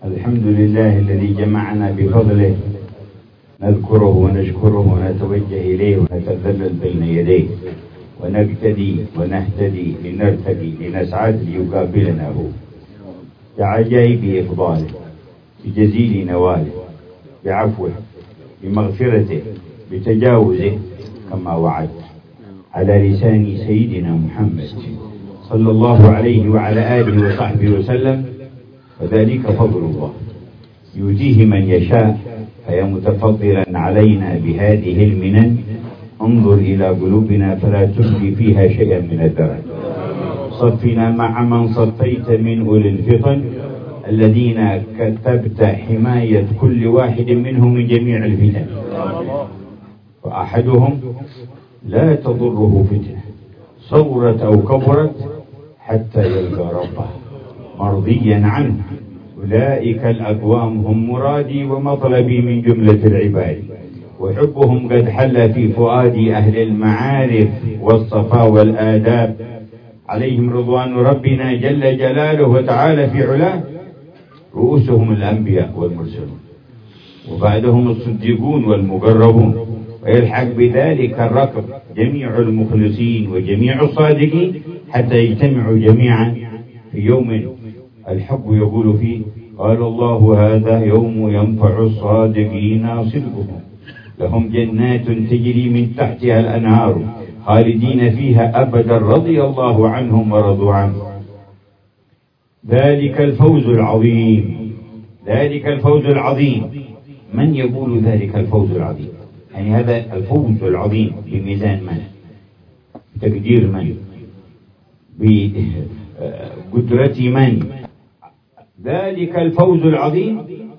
الحمد لله الذي جمعنا بفضله نذكره ونشكره ونتوجه إليه ونتذلل بين يديه ونقتدي ونهتدي لنرتقي لنسعد ليقابلنا هو بعجائب إفضاله بجزيل نواله بعفوه بمغفرته بتجاوزه كما وعد على لسان سيدنا محمد صلى الله عليه وعلى آله وصحبه وسلم. وذلك فضل الله يؤتيه من يشاء فيا متفضلا علينا بهذه المنن انظر إلى قلوبنا فلا تبدي فيها شيئا من الدرج. صفنا مع من صفيت من أولي الفطن الذين كتبت حماية كل واحد منهم من جميع الفتن، وأحدهم لا تضره فتنة صغرت أو كبرت حتى يلقى ربه مرضيا عنه. أولئك الأقوام هم مرادي ومطلبي من جملة العباد، وحبهم قد حل في فؤاد أهل المعارف والصفا والآداب عليهم رضوان ربنا جل جلاله وتعالى في علاه. رؤوسهم الأنبياء والمرسلون وبعدهم الصديقون والمقربون، ويلحق بذلك الركب جميع المخلصين وجميع الصادقين حتى يجتمعوا جميعا في يوم الحق يقول فيه قال الله هذا يوم ينفع الصادقين صدقهم لهم جنات تجري من تحتها الأنهار خالدين فيها أبدا رضي الله عنهم ورضوا عنه. ذلك الفوز العظيم، ذلك الفوز العظيم. من يقول ذلك الفوز العظيم؟ يعني هذا الفوز العظيم بميزان من؟ بتقدير من؟ بقدرة من؟ ذلك الفوز العظيم.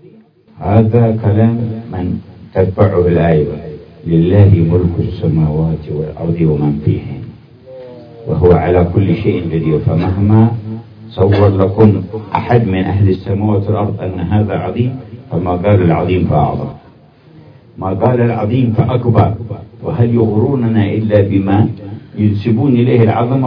هذا كلام من تتبعه الآية لله ملك السماوات والأرض ومن فيهن وهو على كل شيء قدير. فمهما صور لكم أحد من أهل السماوات والأرض أن هذا عظيم فما قال العظيم فأعظم، ما قال العظيم فأكبر. وهل يغروننا إلا بما ينسبون إليه العظمة؟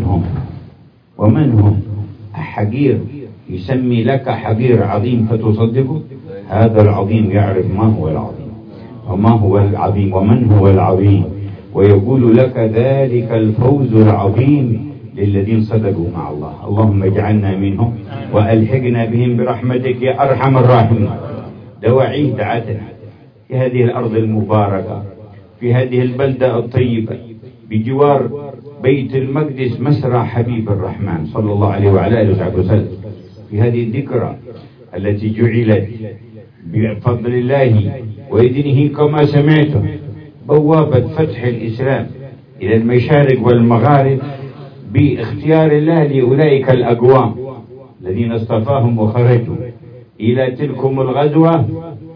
ومن هم حقير يسمي لك حقير عظيم فتصدقه؟ هذا العظيم يعرف ما هو العظيم وما هو العظيم ومن هو العظيم، ويقول لك ذلك الفوز العظيم للذين صدقوا مع الله. اللهم اجعلنا منهم وألحقنا بهم برحمتك يا أرحم الراحمين. دواعي دعتنا في هذه الأرض المباركة في هذه البلدة الطيبة بجوار بيت المقدس مسرى حبيب الرحمن صلى الله عليه وعلى آله وصحبه وسلم، في هذه الذكرى التي جعلت بفضل الله وإذنه كما سمعتم بوابة فتح الإسلام إلى المشارق والمغارب باختيار الله لأولئك الأقوام الذين اصطفاهم وخرجوا إلى تلكم الغزوة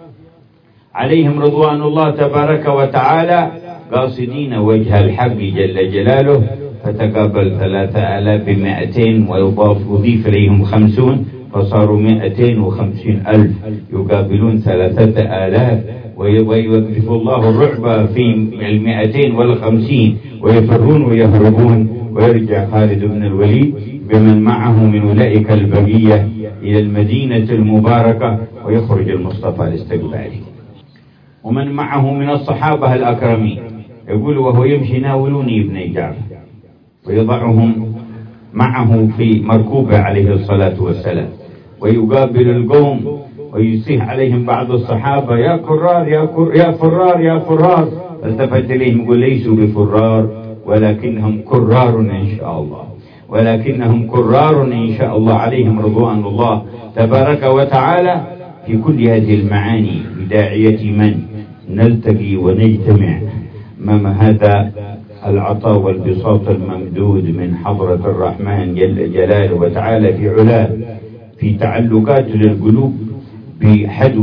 عليهم رضوان الله تبارك وتعالى قاصدين وجه الحق جل جلاله. فتقابل 3200 ويضيف إليهم 50 فصاروا 250,000 يقابلون 3000 ويوقف الله الرعب في 250 ويفرون ويهربون. ويرجع خالد بن الوليد بمن معه من أولئك البقية إلى المدينة المباركة ويخرج المصطفى لاستقباله. ومن معه من الصحابة الأكرمين يقول وهو يمشي ناولوني ابن جعفر ويضعهم معه في مركوبة عليه الصلاة والسلام ويقابل القوم ويصيح عليهم بعض الصحابة يا كرار يا فرار يا فرار. التفت إليهم يقول ليسوا بفرار ولكنهم كرار إن شاء الله، ولكنهم كرار إن شاء الله عليهم رضوان الله تبارك وتعالى. في كل هذه المعاني بداعية من نلتقي ونجتمع أمام هذا العطاء والبساط الممدود من حضرة الرحمن جل جلاله وتعالى في علاه في تعلقات للقلوب بحدو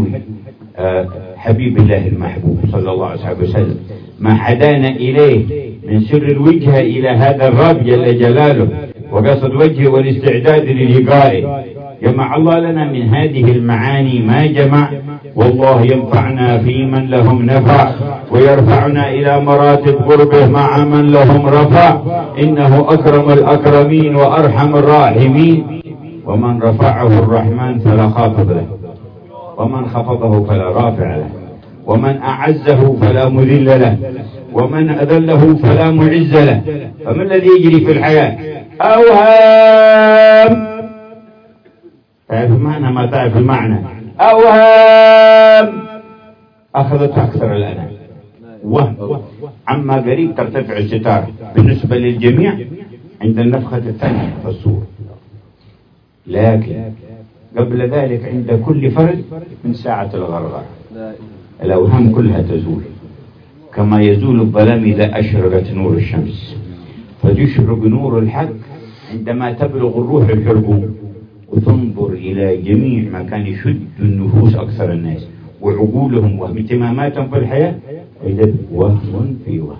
حبيب الله المحبوب صلى الله عليه وسلم. ما حدانا إليه من سر الوجهة إلى هذا الرب جل جلاله وقصد وجهه والاستعداد للقائه. جمع الله لنا من هذه المعاني ما جمع، والله ينفعنا في من لهم نفع ويرفعنا إلى مراتب قربه مع من لهم رفع. إنه أكرم الأكرمين وأرحم الراحمين، ومن رفعه الرحمن فلا خافض له ومن خفضه فلا رافع له، ومن أعزه فلا مذل له، ومن أذله فلا معز له. فما الذي يجري في الحياة؟ أوهام. تعرف المعنى؟ ما تعرف المعنى. أوهام أخذت أكثر الأنام، وهم عما قريب ترتفع الستار بالنسبة للجميع عند النفخة الثانية في الصور، لكن قبل ذلك عند كل فرد من ساعة الغرغرة الأوهام كلها تزول، كما يزول الظلام إذا أشرقت نور الشمس، فتشرق نور الحق عندما تبلغ الروح الحلقوم وتنظر إلى جميع ما كان يشد النفوس أكثر الناس وعقولهم واهتماماتهم في الحياة، إذن وهم في وهم،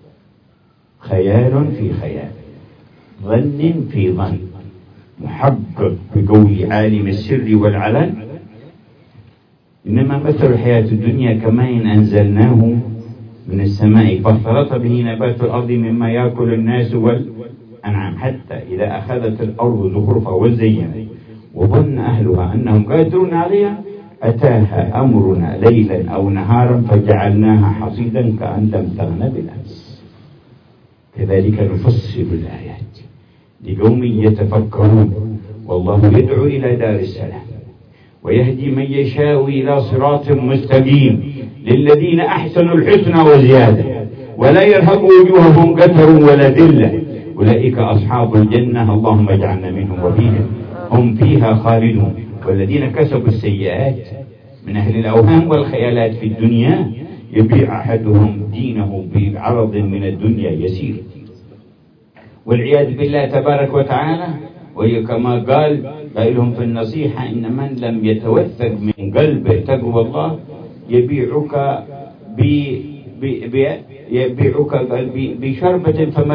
خيال في خيال، ظن في ظن، محقق بقول عالم السر والعلن. إنما مثل الحياة الدنيا كماء أنزلناه من السماء فاختلط به نبات الأرض مما يأكل الناس والأنعام حتى إذا أخذت الأرض زخرفها وزينت وظن أهلها أنهم قادرون عليها أتاها أمرنا ليلا أو نهارا فجعلناها حصيدا كأن لم تغن بالأمس. كذلك نفصل الآيات لقوم يتفكرون. والله يدعو إلى دار السلام ويهدي من يشاء إلى صراط مستقيم للذين أحسنوا الحسنى وزيادة ولا يرهق وجوههم قتر ولا ذلة أولئك أصحاب الجنة اللهم اجعلنا منهم وفيهم هم فيها خالدون. والذين كسبوا السيئات من أهل الأوهام والخيالات في الدنيا يبيع أحدهم دينه بعرض من الدنيا يسير والعياذ بالله تبارك وتعالى. وكما قال لهم في النصيحة إن من لم يتوثق من قلبه تقوى الله يبيعك بشربة فما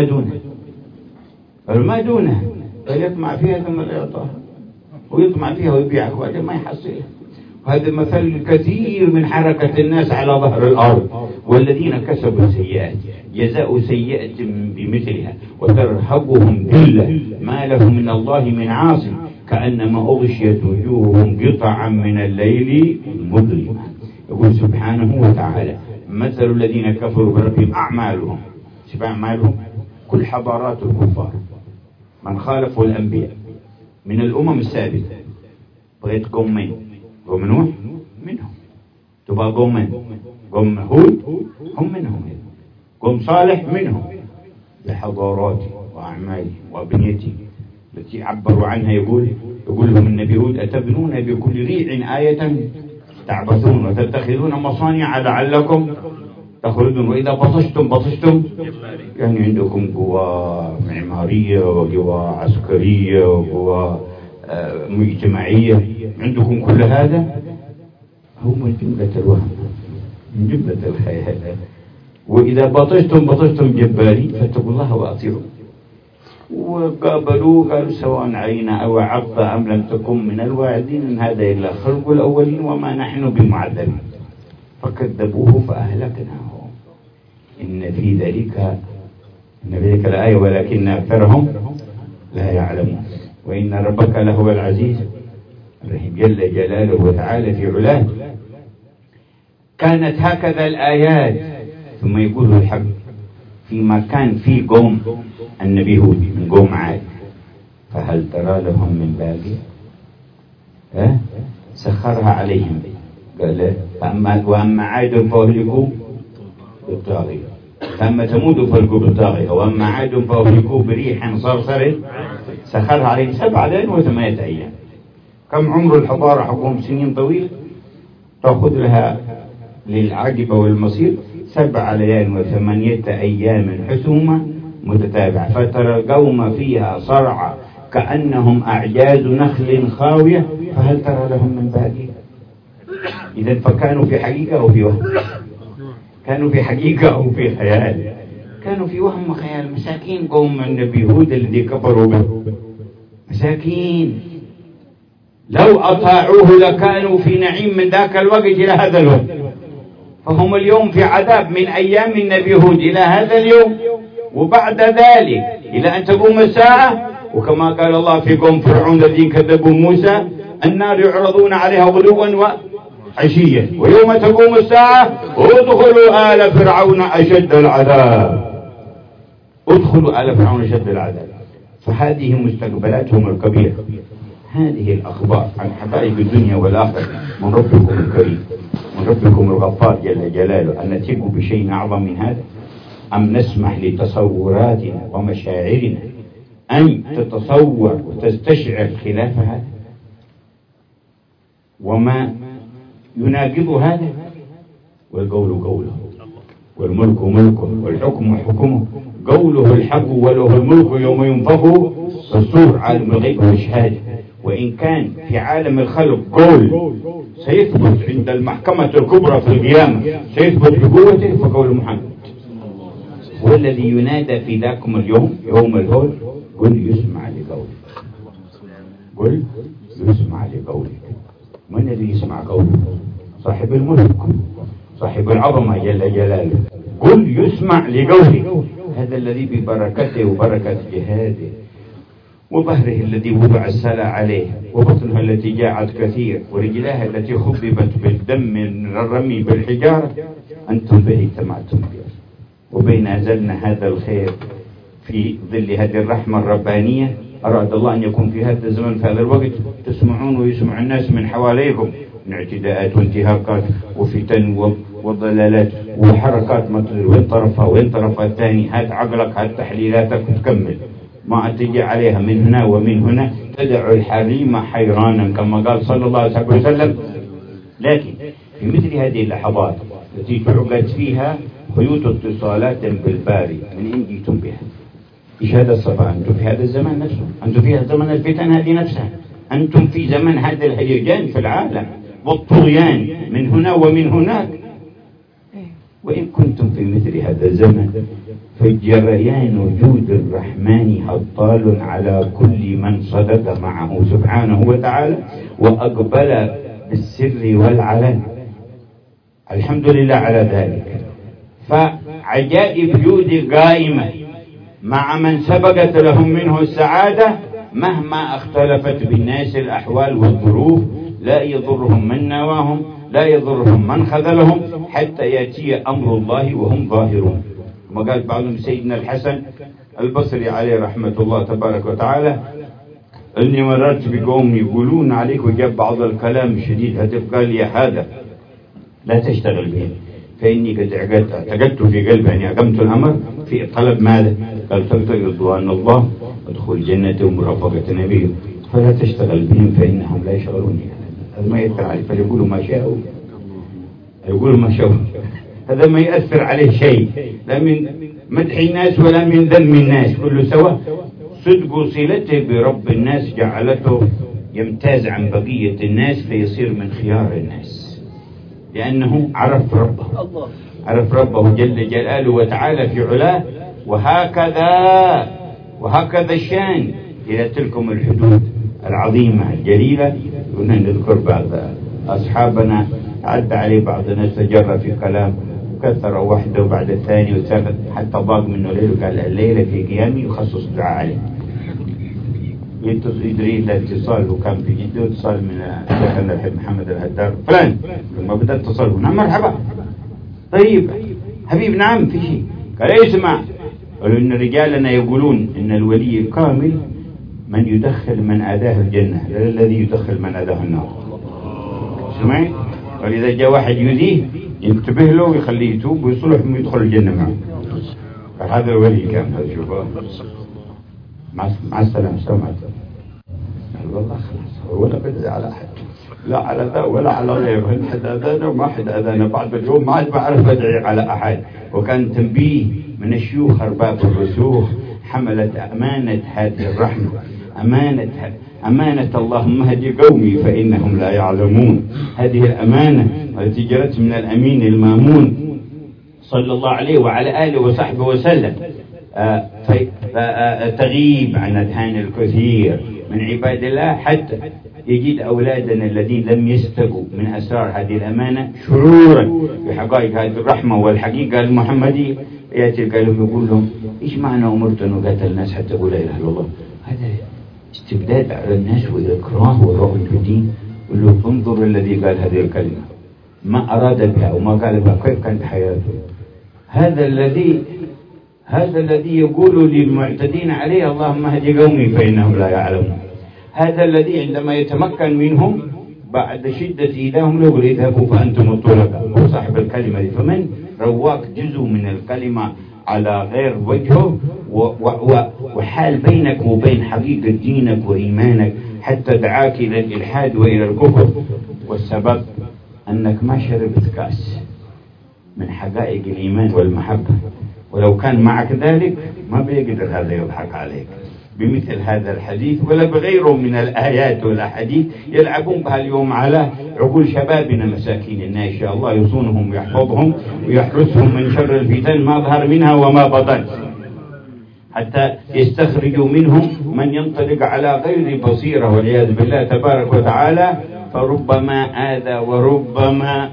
دونها فيطمع فيها ثم لا يعطاها ويطمع فيها ويبيعك وهذا ما يحصلها. وهذا مثل كثير من حركة الناس على ظهر الأرض. والذين كسبوا السيئات جزاء سيئة بمثلها وترهقهم ذلة ما لهم من الله من عاصم كأنما أغشيت وجوههم قطعا من الليل مظلما. يقول سبحانه وتعالى مثل الذين كفروا بربهم أعمالهم كل حضارات الكفار من خالفوا الأنبياء من الأمم السابقة. بغيت قومين، قوم نوح منهم، تبقى قومين، قوم هود هم منهم، قوم صالح منهم، بحضاراتي وأعمالي وأبنيتي التي عبروا عنها. يقول لهم النبي هود أتبنون بكل ريع آية تعبثون وتتخذون مصانع لعلكم تخلدون وإذا بطشتم يعني عندكم قوى معمارية وقوى عسكرية وقوى مجتمعية، عندكم كل هذا هو من جملة الوهم من جملة الخيال. وإذا بطشتم جبارين فاتقوا الله وأطيعوا. وقابلوا قالوا سواء علينا أو عبط أم لم تكن من الواعدين إن هذا إلا خلق الأولين وما نحن بمعذبين فكذبوه فأهلكناه. إن في ذلك الآية ولكن أكثرهم لا يعلمون. وإن ربك لهو العزيز الرحيم جل جلاله وتعالى في علاه. كانت هكذا الآيات. ثم يقول الحق فيما كان في قوم النبي هود من قوم عاد فهل ترى لهم من باقي؟ سخرها عليهم قال وأما عاد فأهلكوا بالطاغية فأما ثمود فأهلكوا بالطاغية وأما عاد فأهلكوا بريح صرصر سخرها عليهم 7 ليال و8 أيام. كم عمر الحضارة حقهم؟ سنين طويلة تأخذ لها للعجب والمصير 7 ليال و8 أيام حسومة متتابعة فترى القوم فيها صرعى كأنهم أعجاز نخل خاوية فهل ترى لهم من باقي؟ إذا فكانوا في حقيقة أو في وهم؟ كانوا في حقيقة أو في خيال؟ كانوا في وهم وخيال. مساكين قوم النبي هود الذي كفروا به مساكين لو أطاعوه لكانوا في نعيم من ذاك الوقت إلى هذا الوقت. فهم اليوم في عذاب من أيام النبي هود إلى هذا اليوم وبعد ذلك إلى أن تقوم الساعة. وكما قال الله في قوم فرعون الذين كذبوا موسى النار يعرضون عليها غدوا عشية ويوم تقوم الساعة ادخلوا آل فرعون أشد العذاب. ادخلوا آل فرعون أشد العذاب. فهذه مستقبلاتهم الكبيرة. هذه الأخبار عن حقائق الدنيا والآخرة من ربكم الكريم، من ربكم الغفار جل جلاله. أن نتيق بشيء أعظم من هذا؟ أم نسمح لتصوراتنا ومشاعرنا أن تتصور وتستشعر خلاف هذا وما يناقض هذا؟ والقول قوله والملك ملكه والحكم حكمه، قوله الحق وله الملك يوم ينفخ في الصور، عالم الغيب والشهادة. وإن كان في عالم الخلق قول سيثبت عند المحكمة الكبرى في القيامة سيثبت بقوته، فقول محمد هو الذي ينادى في ذاكم اليوم يوم الهول قل يسمع لقولك، قل يسمع لقولك. من الذي يسمع قوله؟ صاحب الملك صاحب العظمة جل جلاله. قل يسمع لقولك، هذا الذي ببركته وبركة جهاده وظهره الذي وضع السلع عليه وبطنها التي جاعت كثير ورجلها التي خضبت بالدم من الرمي بالحجارة، أنتم به اجتمعتم به وبين أنزلنا هذا الخير في ظل هذه الرحمة الربانية. أراد الله أن يكون في هذا الزمن في هذا الوقت تسمعون ويسمع الناس من حواليكم من اعتداءات وانتهاكات وفتن وضلالات وحركات مثل وين طرفها وين طرفها الثاني، هات عقلك هات تحليلاتك وتكمل ما تجي عليها من هنا ومن هنا، تدع الحريم حيرانا كما قال صلى الله عليه وسلم. لكن في مثل هذه اللحظات التي تعقد فيها خيوط اتصالات بالباري من أين جئتم بها؟ إيش هذا الصفاء؟ أنتم في هذا الزمان نفسه، أنتم في زمن الفتن هذه نفسها، أنتم في زمن هذا الهيجان في العالم والطغيان من هنا ومن هناك. وإن كنتم في مثل هذا الزمن فجريان وجود الرحمن هطال على كل من صدق معه سبحانه وتعالى وأقبل بالسر والعلن. الحمد لله على ذلك. فعجائب جود قائمة مع من سبقت لهم منه السعادة مهما اختلفت بالناس الأحوال والظروف، لا يضرهم من نواهم لا يضرهم من خذلهم حتى يأتي أمر الله وهم ظاهرون. كما قال بعضهم سيدنا الحسن البصري عليه رحمة الله تبارك وتعالى: إني مررت بقوم يقولون عليك، وجاب بعض الكلام الشديد هتف، قال يا هذا لا تشتغل بهم فإني قد اعتقدت في قلبي أني أقمت الأمر في طلب ماذا؟ قال تبتغي رضوان الله ودخول الجنة ومرافقة نبيه، فلا تشتغل بهم فإنهم لا يشغلوني. هذا ما يأثر عليه، فليقولوا ما شاءوا يقولوا ما شاءوا، هذا ما يأثر عليه شيء، لا من مدح الناس ولا من ذم الناس، كله سواء. صدق صلته برب الناس جعلته يمتاز عن بقية الناس فيصير من خيار الناس، لأنه عرف ربه جل جلاله وتعالى في علاه. وهكذا الشان إلى تلكم الحدود العظيمة الجليلة. كنا نذكر بعض أصحابنا عد عليه بعض الناس تجرى في كلام كثر واحدة وبعد الثاني والثالث حتى ضاق منه ليل، وقال الليلة في قيامي يخصص دعاء عليه. يدري الاتصال، وكان في جدة اتصال من شيخنا الحبيب محمد الهدار فلان، لما بدأ اتصال هنا مرحبا طيب حبيب نعم في شيء، قال اسمع، قالوا إن رجالنا يقولون إن الولي الكامل من يدخل من أداه الجنة لا الذي يدخل من أداه النار. سمعت؟ قال إذا جاء واحد يؤذيه ينتبه له ويخليه يتوب ويصلح ويدخل الجنة معه. قال هذا الولي كامل. هذا شوفه مع السلامة سمعت. قال والله خلاص ولا بدأ على أحد، لا على ذا ولا على غيره، حد أذانا وما حد أذانا، بعد اليوم ما عاد بعرف أدعي على أحد. وكان تنبيه من الشيوخ أرباب الرسوخ حملت أمانة هذه الرحمة، أمانة اللهم اهد قومي فإنهم لا يعلمون. هذه الأمانة التي جرت من الأمين المامون صلى الله عليه وعلى آله وصحبه وسلم تغيب عن أذهان الكثير من عباد الله، حتى يجد أولادنا الذين لم يستقوا من أسرار هذه الأمانة شعورا بحقائق هذه الرحمة والحقيقة المحمدية، يأتي الكلام يقول لهم إيش معنى أمرت أن أقاتل الناس حتى أقول لا إله إلا الله؟ هذا استبداد على الناس وإكراه ورغب في الدين. يقول له انظر الذي قال هذه الكلمة ما أراد بها وما قال بها، كيف كانت حياته؟ هذا الذي يقول للمعتدين عليه اللهم اهد قومي فإنهم لا يعلمون. هذا الذي عندما يتمكن منهم بعد شدة إيذائهم يقول اذهبوا فأنتم الطلقاء، هو صاحب الكلمة دي. فمن رواك جزء من الكلمة على غير وجهه وحال بينك وبين حقيقة دينك وإيمانك حتى دعاك إلى الإلحاد وإلى الكفر، والسبب أنك ما شربت كاس من حقائق الإيمان والمحبة. ولو كان معك ذلك ما بيقدر هذا يضحك عليك بمثل هذا الحديث ولا بغيره من الآيات والأحاديث يلعبون بها اليوم على عقول شبابنا مساكين. إن شاء الله يصونهم ويحفظهم ويحرسهم من شر الفتن ما ظهر منها وما بطن، حتى يستخرجوا منهم من ينطلق على غير بصيرة والعياذ بالله تبارك وتعالى، فربما آذى وربما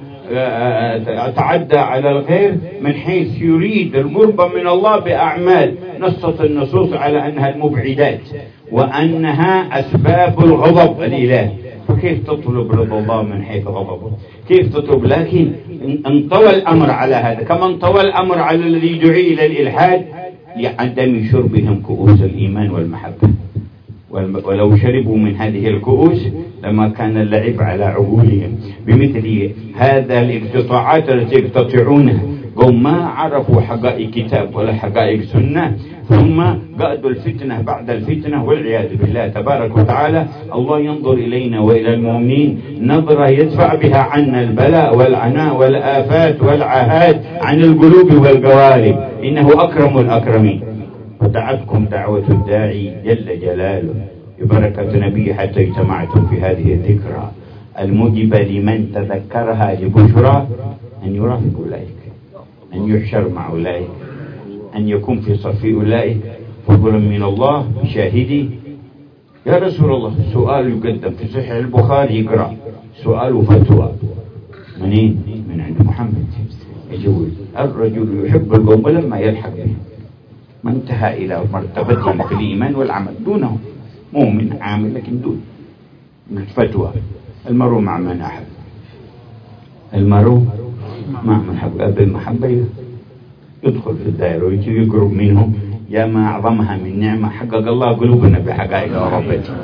تعدى على الغير من حيث يريد القرب من الله بأعمال نصت النصوص على أنها المبعدات وأنها أسباب الغضب الإلهي. فكيف تطلب رضا الله من حيث غضبه؟ كيف تطلب؟ لكن انطوى الأمر على هذا كما انطوى الأمر على الذي دعي إلى الإلحاد لعدم شربهم كؤوس الإيمان والمحبة. ولو شربوا من هذه الكؤوس لما كان اللعب على عقولهم. بمثل هذا الاقتطاعات التي يقتطعونها قوم ما عرفوا حقائق كتاب ولا حقائق سنة، ثم قادوا الفتنة بعد الفتنة والعياذ بالله تبارك وتعالى. الله ينظر إلينا وإلى المؤمنين نظرة يدفع بها عنا البلاء والعناء والآفات والعهات عن القلوب والقوالب، إنه أكرم الأكرمين. ودعتكم دعوة الداعي جل جلاله ببركة نبي حتى اجتمعتم في هذه الذكرى الموجبة لمن تذكرها لبشرى أن يرافق أولئك، أن يحشر مع أولئك، أن يكون في صف أولئك فضلا من الله بشاهدي. يا رسول الله سؤال يقدم في صحيح البخاري يقرأ سؤال فتوى منين؟ من عند محمد يجوز الرجل يحب القوم لما يلحق به ما انتهى إلى مرتبتهم في الإيمان والعمل دونه، مؤمن عامل لكن دون فتوى. المرء مع من أحب، المرء مع من أحب بالمحبة يدخل في الدائرة ويقرب منهم. يا ما أعظمها من نعمة حقق الله قلوبنا بحقائق ربنا.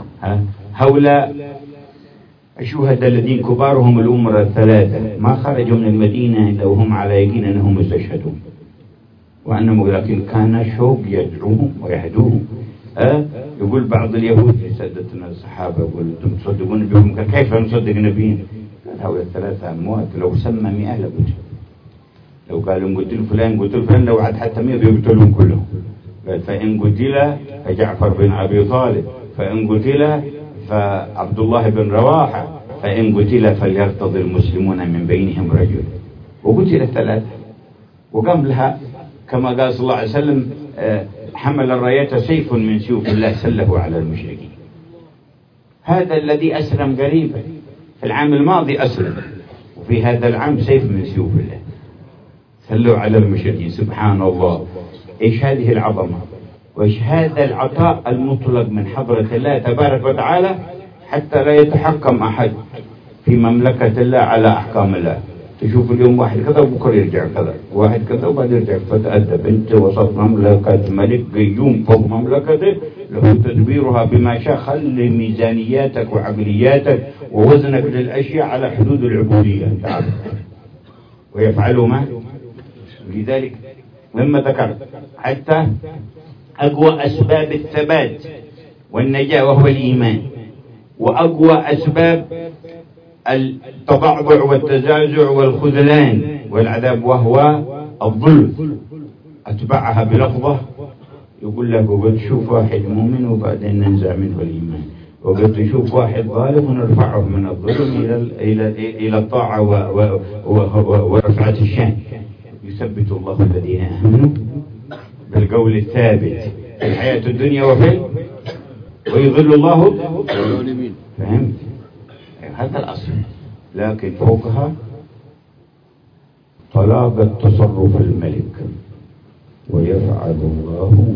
هؤلاء الشهداء الذين كبارهم الأمر الثلاثة ما خرجوا من المدينة إلا وهم على يقين أنهم مستشهدون وأنهم، لكن كان شوق يدعوهم ويهدوهم. يقول بعض اليهود لسادتنا الصحابة يقول أنتم تصدقون بهم؟ كيف نصدق نبينا؟ قال هؤلاء الثلاثة أموات لو سمى 100 لقتل، لو قالوا قتل فلان لو عاد حتى 100 بيقتلون كلهم. قال فإن قتل فجعفر بن أبي طالب، فإن قتل فعبد الله بن رواحة، فإن قتل فليرتضي المسلمون من بينهم رجل. وقتل الثلاثة وقام لها كما قال صلى الله عليه وسلم حمل الراية سيف من سيوف الله سله على المشركين. هذا الذي أسلم قريبا في العام الماضي أسلم، وفي هذا العام سيف من سيوف الله سلوا على المشركين. سبحان الله، إيش هذه العظمة وإيش هذا العطاء المطلق من حضرة الله تبارك وتعالى حتى لا يتحكم أحد في مملكة الله على أحكام الله. تشوف اليوم واحد كذا وبكره يرجع كذا، واحد كذا وبعد يرجع. فتأدب أنت وسط مملكة ملك قيوم فوق مملكته له تدبيرها بما شاء. خلي ميزانياتك وعقلياتك ووزنك للأشياء على حدود العبودية تعرف ويفعل ما. لذلك لما ذكر حتى أقوى أسباب الثبات والنجاة وهو الإيمان، وأقوى أسباب التضعضع والتزعزع والخذلان والعذاب وهو الظلم. أتبعها بلفظة يقول لك وقد تشوف واحد مؤمن وبعدين ننزع منه الإيمان، وقد تشوف واحد ظالم ونرفعه من الظلم إلى الطاعة ورفعة الشان. يثبت الله الذين آمنوا بالقول الثابت في الحياة الدنيا ويضل الله الظالمين. فهمت؟ هذا الأصل. لكن فوقها طلاقة تصرف الملك ويفعل الله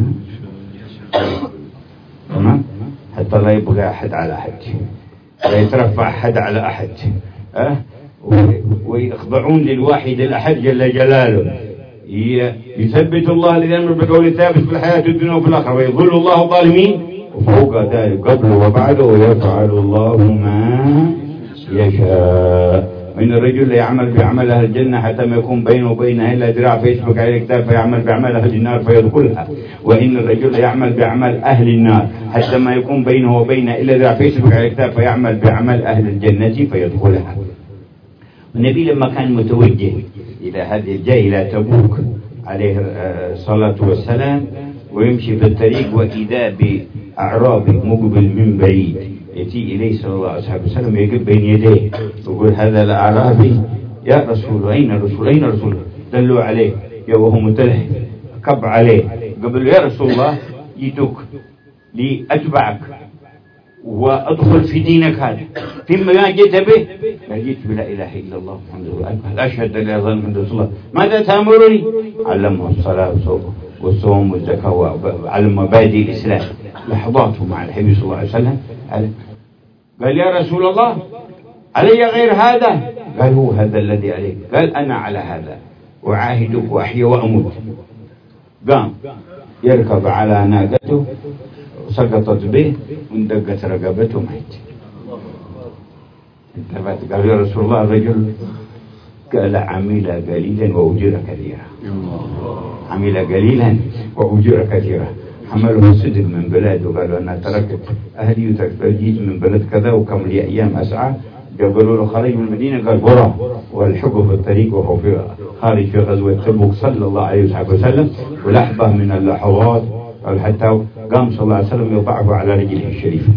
تمام، حتى لا يبغى أحد على أحد، لا يترفع أحد على أحد. ويخضعون للواحد الأحد جل جلاله. يثبت الله الذين آمنوا بالقول الثابت في الحياة الدنيا وفي الآخرة، ويضل الله الظالمين، وفوق ذلك قبل وبعد، ويفعل الله ما يشاء. وإن الرجل يعمل بعمل أهل الجنة حتى ما يكون بينه وبينها إلا ذراع فيسبق عليه الكتاب فيعمل بعمل أهل النار فيدخلها. وإن الرجل يعمل بعمل أهل النار حتى ما يكون بينه وبينها إلا ذراع فيسبق عليه الكتاب فيعمل بعمل أهل الجنة فيدخلها. النبي لما كان متوجه إلى هذه الجاي إلى تبوك عليه الصلاة والسلام، ويمشي في الطريق وإذا بأعرابي مقبل من بعيد يأتي إليه صلى الله عليه وسلم يقف بين يديه ويقول هذا الأعرابي يا رسول أين الرسول أين الرسول؟ دلوا عليه وهو متلهف، كب عليه قبل يا رسول الله جئتك لأتبعك وأدخل في دينك هذا، فيما جئت به؟ جئت بلا إله إلا الله محمد رسول الله، أشهد أن لا إله إلا الله رسول الله. ماذا تأمرني؟ علمه الصلاة والصوم والزكاة وعلم مبادئ الإسلام. لحظاته مع الحبيب صلى الله عليه وسلم قال يا رسول الله علي غير هذا؟ قال هو هذا الذي عليك. قال أنا على هذا وعاهدك وأحيي وأموت. قام يركب على ناقته وسقطت به واندقت رقبته ميت. انتبهت قال يا رسول الله الرجل قال عمل قليلا وأجر كثيرا، عمل قليلا وأجر كثيرا. حمله صدق من بلاده وقالوا أنا تركت أهلي وجيت من بلد كذا وكم لي أيام أسعى. قالوا له خرج من المدينة قال برا، والحقه في الطريق وهو في خارج في غزوة تبوك صلى الله عليه وسلم. ولحظة من اللحظات قال حتى قام صلى الله عليه وسلم يوضعه على رجله الشريفة،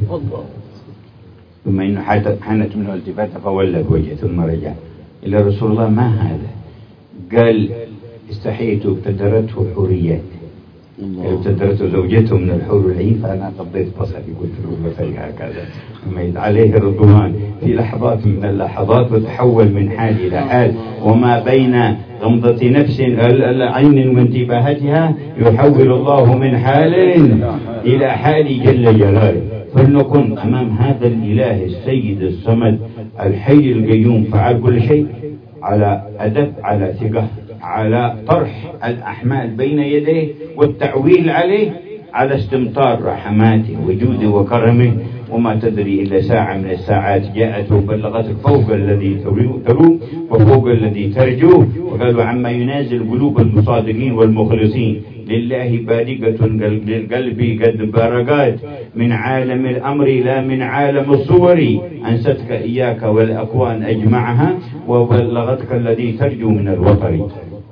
ثم إنه حانت منه التفاتة فولى بوجهه ثم رجع إلى رسول الله ما هذا؟ قال استحييت ابتدرته حوريات، ابتدرته زوجته من الحور العين فأنا قضيت بصري قلت له بصري هكذا. ثم عليه رضوان في لحظات من اللحظات وتحول من حال إلى حال، وما بين غمضة نفس عين وانتباهتها يحول الله من حال إلى حال جل جلاله. فلنكن أمام هذا الإله السيد الصمد الحي القيوم فعل كل شيء على أدب، على ثقة، على طرح الأحمال بين يديه والتعويل عليه، على استمطار رحماته وجوده وكرمه. وما تدري إلا ساعة من الساعات جاءت وبلغتك فوق الذي تروم وفوق الذي ترجوه. وقالوا عما ينازل قلوب المصادقين والمخلصين لله بارقة للقلب قد برقات من عالم الأمر لا من عالم الصور. أنستك إياك والأكوان أجمعها وبلغتك الذي ترجو من الوطر.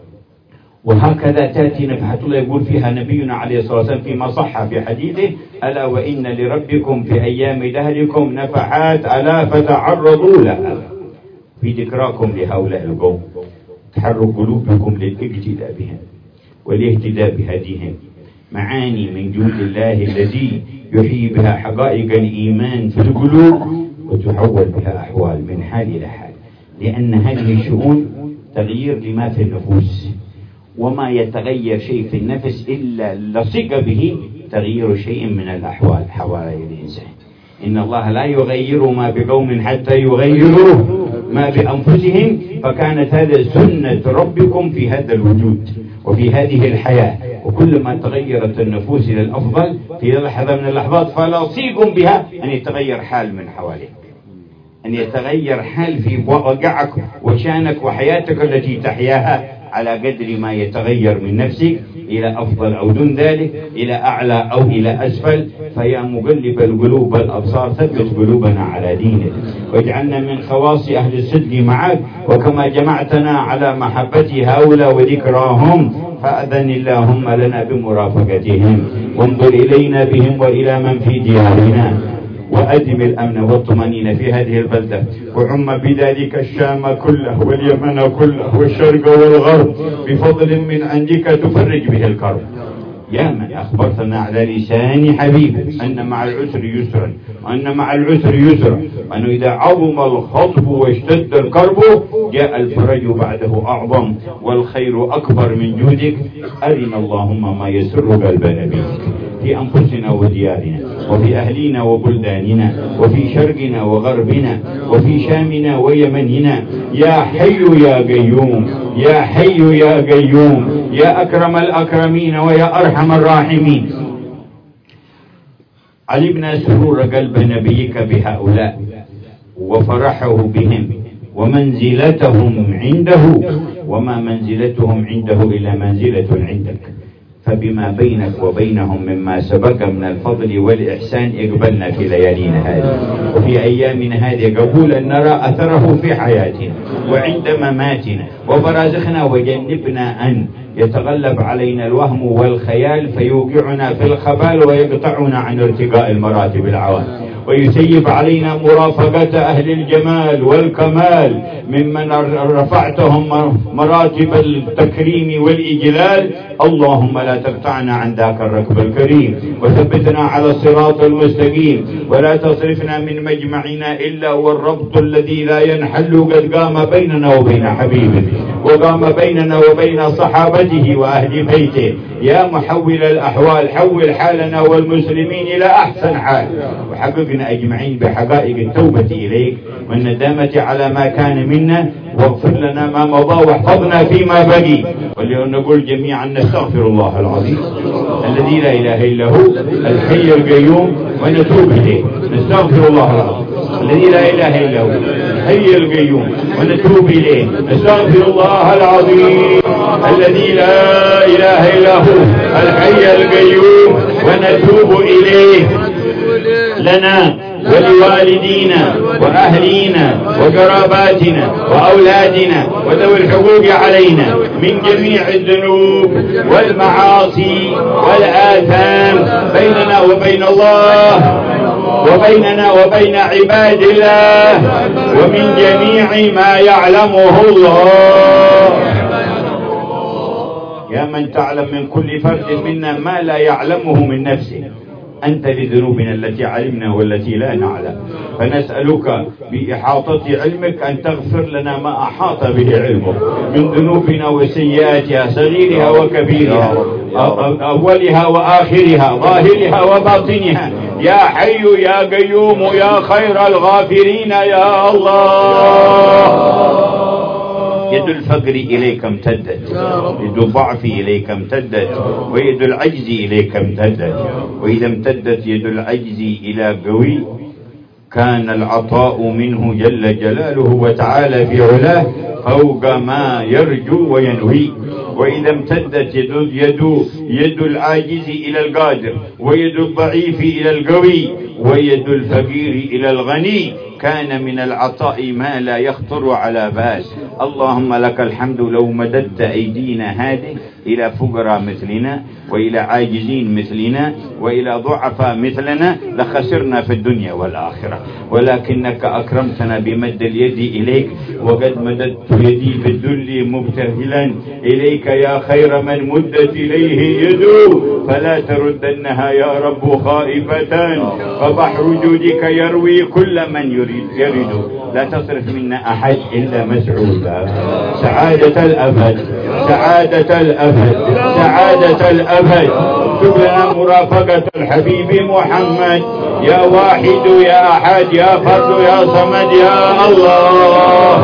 وهكذا تأتي نفحة الله يقول فيها نبينا عليه الصلاة والسلام فيما صح في حديثه ألا وإن لربكم في أيام دهركم نفحات ألا فتعرضوا لها في ذكراكم لهؤلاء القوم، تحرك قلوبكم للاقتداء بهم والاهتداء بهديهم. معاني من جود الله الذي يحيي بها حقائق الإيمان في القلوب وتحول بها أحوال من حال إلى حال، لأن هذه الشؤون تغيير لما في النفوس، وما يتغير شيء في النفس إلا لصق به تغيير شيء من الأحوال حوالي الإنسان. إن الله لا يغير ما بقوم حتى يغيروا ما بأنفسهم، فكانت هذا سنة ربكم في هذا الوجود وفي هذه الحياة. وكلما تغيرت النفوس إلى الأفضل في لحظة من اللحظات فلصيق بها أن يتغير حال من حواليك، أن يتغير حال في وقعك وشانك وحياتك التي تحياها على قدر ما يتغير من نفسك إلى أفضل أو دون ذلك، إلى أعلى أو إلى أسفل. فيا مقلب القلوب الأبصار ثبت قلوبنا على دينك، واجعلنا من خواص أهل الصدق معك. وكما جمعتنا على محبة هؤلاء وذكراهم فأذن اللهم لنا بمرافقتهم، وانظر إلينا بهم وإلى من في ديارنا، وأدم الأمن والطمأنينة في هذه البلدة، وعم بذلك الشام كله واليمن كله والشرق والغرب بفضل من عندك تفرج به الكرب. يا من أخبرتنا على لسان حبيبك أن مع العسر يسرا، وأن مع العسر يسرا، وأنه إذا عظم الخطب واشتد الكرب جاء الفرج بعده أعظم والخير أكبر من جودك. أرنا اللهم ما يسر قلبنا بك في أنفسنا وديارنا، وفي أهلنا وبلداننا، وفي شرقنا وغربنا، وفي شامنا ويمننا، يا حي يا قيوم، يا حي يا قيوم، يا أكرم الأكرمين ويا أرحم الراحمين. علمنا سرور قلب نبيك بهؤلاء وفرحه بهم ومنزلتهم عنده، وما منزلتهم عنده إلا منزلة عندك، فبما بينك وبينهم مما سبق من الفضل والإحسان اقبلنا في ليالينا هذه وفي أيامنا هذه قبولا نرى أثره في حياتنا وعند مماتنا وبرازخنا، وجنبنا أن يتغلب علينا الوهم والخيال فيوقعنا في الخبال ويقطعنا عن ارتقاء المراتب العوالي، ويسيب علينا مرافقة أهل الجمال والكمال ممن رفعتهم مراتب التكريم والإجلال. اللهم لا تقطعنا عن ذاك الركب الكريم، وثبتنا على الصراط المستقيم، ولا تصرفنا من مجمعنا إلا والربط الذي لا ينحل قد قام بيننا وبين حبيبه، وقام بيننا وبين صحابته وأهل بيته. يا محول الأحوال حول حالنا والمسلمين إلى أحسن حال، وحققنا أجمعين بحقائق التوبة إليك والندامة على ما كان منا، واغفر لنا ما مضى واحفظنا فيما بقي. ولنقول جميعا نستغفر الله العظيم الذي لا إله إلا هو الحي القيوم ونتوب إليه. نستغفر الله العظيم الذي لا إله إلا هو الحي القيوم ونتوب إليه. نستغفر الله العظيم الذي لا إله إلا هو الحي القيوم ونتوب إليه، لنا ولوالدينا وأهلينا وقراباتنا وأولادنا وذوي الحقوق علينا من جميع الذنوب والمعاصي والآثام بيننا وبين الله وبيننا وبين عباد الله، ومن جميع ما يعلمه الله. يا من تعلم من كل فرد منا ما لا يعلمه من نفسه، أنت لذنوبنا التي علمنا والتي لا نعلم، فنسألك بإحاطة علمك أن تغفر لنا ما أحاط به علمك من ذنوبنا وسيئاتها صغيرها وكبيرها، أولها وآخرها، ظاهرها وباطنها، يا حي يا قيوم يا خير الغافرين يا الله. يد الفقر إليك امتدت، يد الضعف إليك امتدت، ويد العجز إليك امتدت، وإذا امتدت يد العجز إلى قوي كان العطاء منه جل جلاله وتعالى في علاه فوق ما يرجو وينوي. وإذا امتدت يد العاجز إلى القادر، ويد الضعيف إلى القوي، ويد الفقير إلى الغني، كان من العطاء ما لا يخطر على بال. اللهم لك الحمد لو مددت أيدينا هذه إلى فقراء مثلنا وإلى عاجزين مثلنا وإلى ضعفاء مثلنا لخسرنا في الدنيا والآخرة، ولكنك أكرمتنا بمد اليد إليك، وقد مددت يدي بالذل مبتهلا إليك يا خير من مدت إليه يده، فلا تردنها يا رب خائفة، فبحر جودك يروي كل من يريد. لا تصرف منا أحد إلا مسعودا. سعادة الأبد، سعادة الأبد، سعادة الأبد. اكتب لنا مرافقة الحبيب محمد، يا واحد يا أحد يا فرد يا صمد يا الله.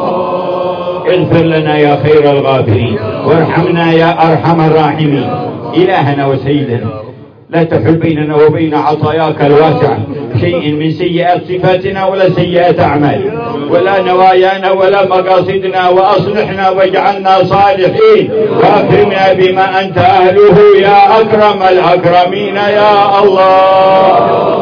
اغفر لنا يا خير الغافرين، وارحمنا يا أرحم الراحمين. إلهنا وسيدنا، لا تحل بيننا وبين عطاياك الواسعة شيء من سيئات صفاتنا ولا سيئات أعمالنا ولا نوايانا ولا مقاصدنا، وأصلحنا واجعلنا صالحين، وأكرمنا بما أنت أهله يا أكرم الأكرمين يا الله.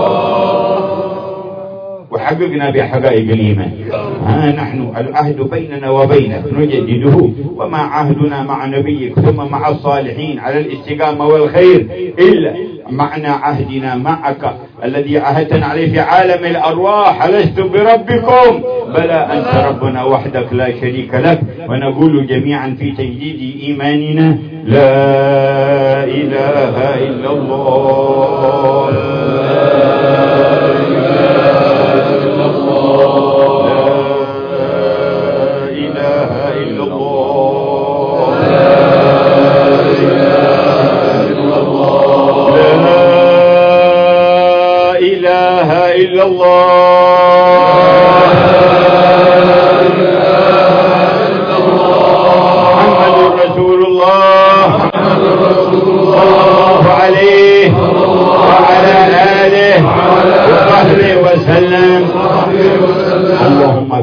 وحققنا بحقائق الإيمان. ها نحن العهد بيننا وبينك نجدده، وما عهدنا مع نبيك ثم مع الصالحين على الاستقامة والخير إلا معنى عهدنا معك الذي عهدتنا عليه في عالم الأرواح: ألست بربكم؟ بلى أنت ربنا وحدك لا شريك لك. ونقول جميعا في تجديد إيماننا: لا إله إلا الله،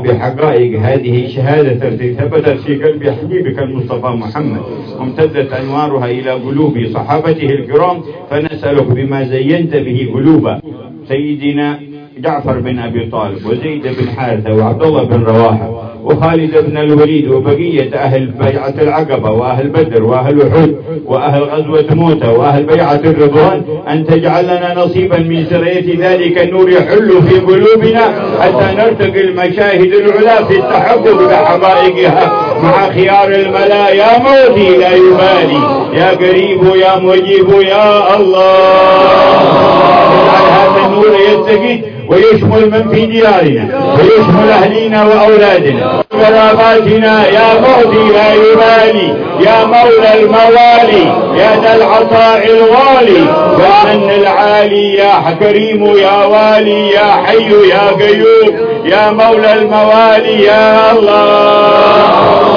بحقائق هذه الشهادة التي ثبتت في قلب حبيبك المصطفى محمد وامتدت أنوارها إلى قلوب صحابته الكرام، فنسألك بما زينت به قلوب سيدنا جعفر بن أبي طالب وزيد بن حارثة وعبد الله بن رواحة وخالد بن الوليد وبقية أهل بيعة العقبة وأهل بدر وأهل أحد وأهل غزوة موتى وأهل بيعة الرضوان، أن تجعل لنا نصيبا من سرية ذلك النور يحل في قلوبنا حتى نرتقي المشاهد العلا في التحقق بحقائقها مع خيار الملا. يا موتي لا يبالي، يا قريب يا مجيب يا الله، اجعل هذا النور يتقي ويشمل من في ديارنا ويشمل أهلنا وأولادنا وقراباتنا. يا موتي لا يبالي، يا مولى الموالي، يا ذا العطاء الغالي والمن العالي، يا كريم يا والي، يا حي يا قيوم، يا مولى الموالي يا الله.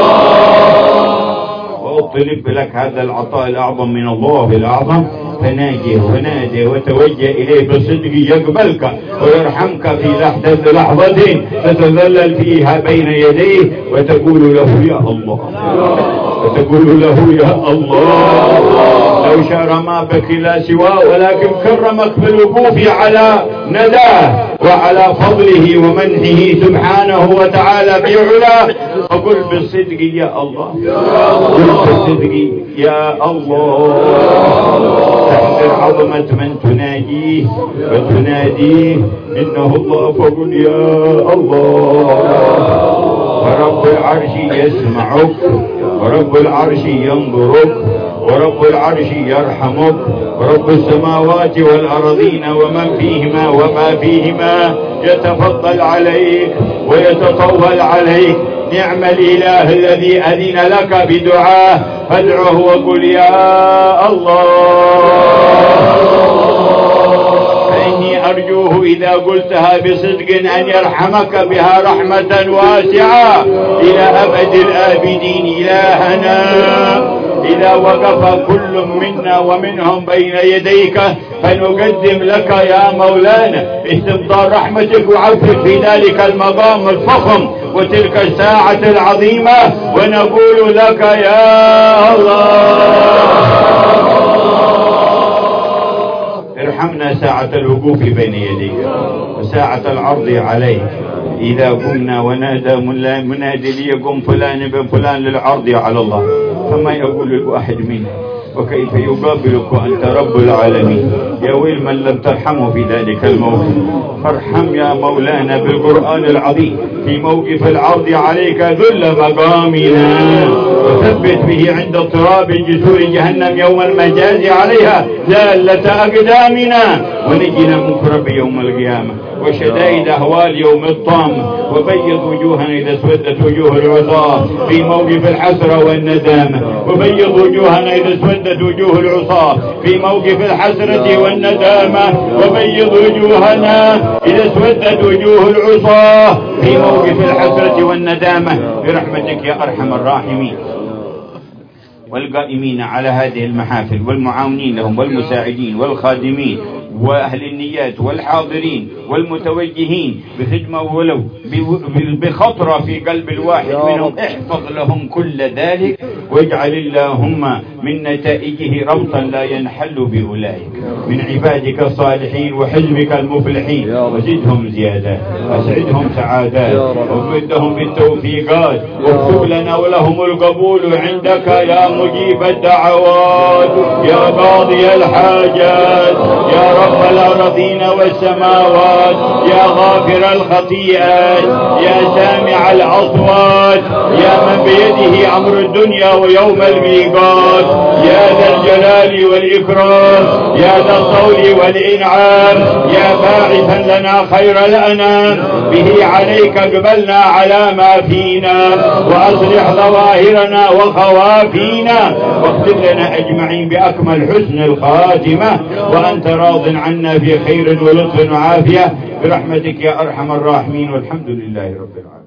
وأطلب لك هذا العطاء الأعظم من الله الأعظم، فناجه ونادي وتوجه إليه بصدق يقبلك ويرحمك في لحظة تتذلل فيها بين يديه وتقول له يا الله، وتقول له يا الله. لو شاء ما بك لا سواه، ولكن كرمك بالوقوف على نداه وعلى فضله ومنحه سبحانه وتعالى بعلا. فقل بالصدق يا الله، قل بالصدق يا الله، تحذر عظمة من تناجيه وتناديه إنه الله. فقل يا الله. ورب العرش يسمعك، ورب العرش ينظرك، ورب العرش يرحمك، ورب السماوات والأرضين ومن فيهما وما فيهما يتفضل عليك ويتطول عليك. نعم الإله الذي أذن لك بدعاه، فادعه وقل يا الله. فإني أرجوه إذا قلتها بصدق أن يرحمك بها رحمة واسعة إلى أبد الآبدين. إلهنا إذا وقف كل منا ومنهم بين يديك فنقدم لك يا مولانا استمطار رحمتك وعفوك في ذلك المقام الفخم وتلك الساعة العظيمة، ونقول لك يا الله ارحمنا ساعة الوقوف بين يديك وساعة العرض عليك. إذا قمنا ونادى منادي ليقوم فلان بن فلان للعرض على الله، فما يقول الواحد منا وكيف يقابلك وأنت رب العالمين؟ يا ويل من لم ترحمه في ذلك الموقف. فارحم يا مولانا بالقرآن العظيم في موقف العرض عليك ذل مقامنا، وثبت به عند اضطراب جسور جهنم يوم المجاز عليها زالة أقدامنا، ونجنا من كرب يوم القيامة وشدائد أهوال يوم الطامة، وبيض وجوهنا إذا اسودت وجوه العصاة في موقف الحسرة والندامة، وبيض وجوهنا إذا اسودت وجوه العصاة في موقف الحسرة والندامة، وبيض وجوهنا إذا اسودت وجوه العصاة في موقف الحسرة والندامة برحمتك يا أرحم الراحمين. والقائمين على هذه المحافل والمعاونين لهم والمساعدين والخادمين وأهل النيات والحاضرين والمتوجهين بخدمة ولو بخطرة في قلب الواحد منهم، احفظ لهم كل ذلك، واجعل اللهم من نتائجه ربطا لا ينحل بأولئك من عبادك الصالحين وحزبك المفلحين، وزدهم زيادات واسعدهم سعادات ومدهم بالتوفيقات، واكتب لنا ولهم القبول عندك يا مجيب الدعوات، يا قاضي الحاجات، يا رب الأرضين والسماوات، يا غافر الخطيئات، يا سامع الأصوات، يا من بيده أمر الدنيا ويوم الميقات، يا ذا الجلال والإكرام، يا ذا الطول والإنعام، يا باعثا لنا خير الأنام، به عليك اقبلنا على ما فينا، وأصلح ظواهرنا وخوافينا، واختم لنا أجمعين بأكمل حسن الخاتمة، وأنت راض عنا في خير ولطف وعافية برحمتك يا أرحم الراحمين، والحمد لله رب العالمين.